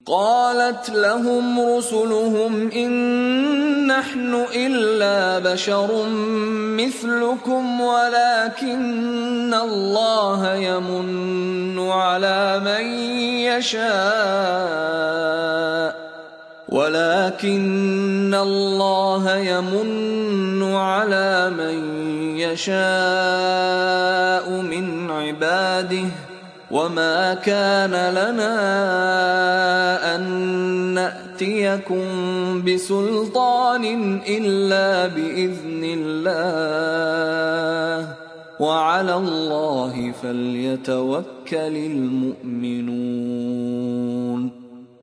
قالت لهم رسلهم إن نحن إلا بشر مثلكم ولكن الله يمن على من يشاء من عباده وما كان لنا أن نأتيكم بسلطان إلا بإذن الله وعلى الله فليتوكل المؤمنون